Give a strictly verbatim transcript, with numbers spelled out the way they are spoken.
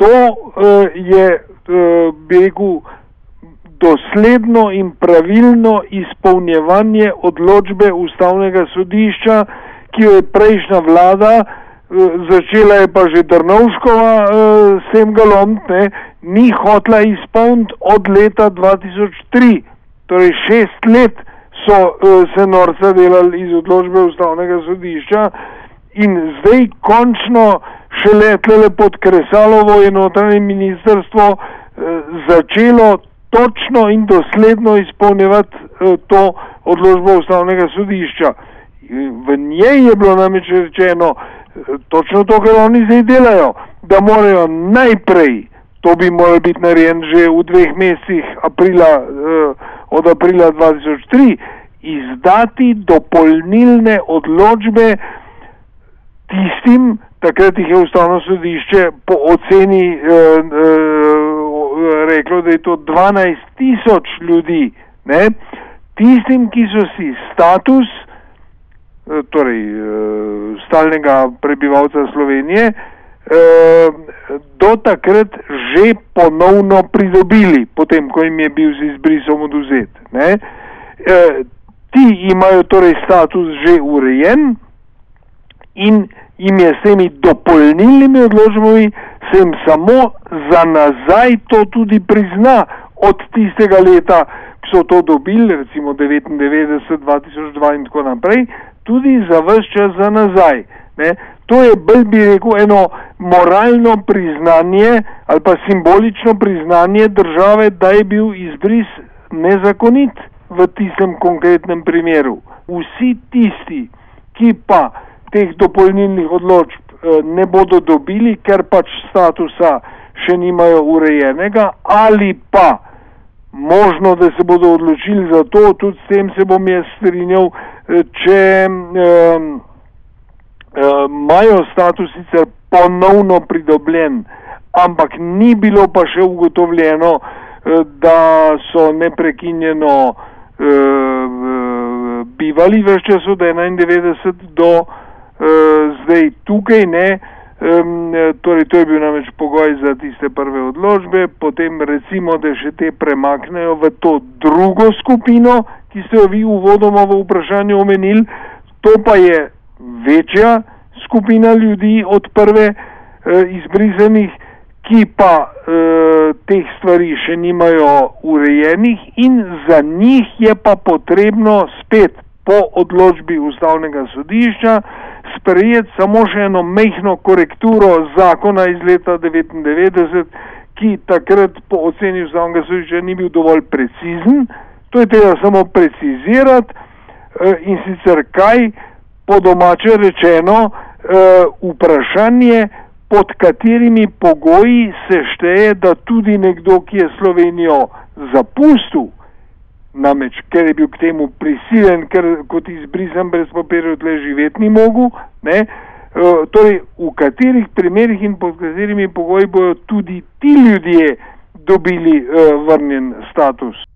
To je, bi rekel, dosledno in pravilno izpolnjevanje odločbe Ustavnega sodišča, ki jo je prejšnja vlada, začela je pa že Drnovškova s tem galom, ne, ni hotela izpolniti od leta dva tisoč tri. Torej šest let so se norca delali iz odločbe Ustavnega sodišča in zdaj končno šele tlele pod Kresalovo je notranje ministrstvo začelo točno in dosledno izpolnjevati to odločbo Ustavnega sodišča. V njej je bilo namreč rečeno točno to, kar oni zdaj delajo, da morajo najprej, to bi moralo biti narejen že v dveh mesecih aprila, od aprila dva tisoč tri, izdati dopolnilne odločbe tistim, takrat jih je Ustavno sodišče po oceni eh, eh, reklo, da je to dvanajst tisoč ljudi, ne? Tistim, ki so si status, eh, torej eh, stalnega prebivalca Slovenije, eh, do takrat že ponovno pridobili, potem, ko jim je bil z izbrisom odvzet, ne? Eh, ti imajo torej status že urejen in jim je s temi dopolnilnimi odločbami se jim samo za nazaj to tudi prizna od tistega leta, ki so to dobili, recimo devetindevetdeset, dva tisoč dva in tako naprej, tudi za ves čas za nazaj. Ne? To je bolj, bi rekel, eno moralno priznanje ali pa simbolično priznanje države, da je bil izbris nezakonit v tistem konkretnem primeru. Vsi tisti, ki pa teh dopolnilnih odločb ne bodo dobili, ker pač statusa še nimajo urejenega, ali pa možno, da se bodo odločili za to, tudi s tem se bom jaz strinjal, če imajo um, um, status sicer ponovno pridobljen, ampak ni bilo pa še ugotovljeno, da so neprekinjeno uh, bivali več čas od enaindevetdeset do Uh, zdaj tukaj, ne, um, torej to je bil namreč pogoj za tiste prve odločbe, potem recimo, da še te premaknejo v to drugo skupino, ki ste jo vi uvodoma v vprašanju omenili, to pa je večja skupina ljudi od prve uh, izbrisanih, ki pa uh, teh stvari še nimajo urejenih in za njih je pa potrebno spet po odločbi Ustavnega sodišča sprejeti samo še eno mehno korekturo zakona iz leta devetindevetdeset, ki takrat po oceni Ustavnega sodišča ni bil dovolj precizen. To je treba samo precizirati in sicer kaj, po domače rečeno, vprašanje, pod katerimi pogoji se šteje, da tudi nekdo, ki je Slovenijo zapustil, namreč, ker je bil k temu prisiljen, ker kot izbrisan brez papirjev tle živeti ni mogel, ne, e, torej v katerih primerih in pod katerimi pogoji bojo tudi ti ljudje dobili e, vrnjen status.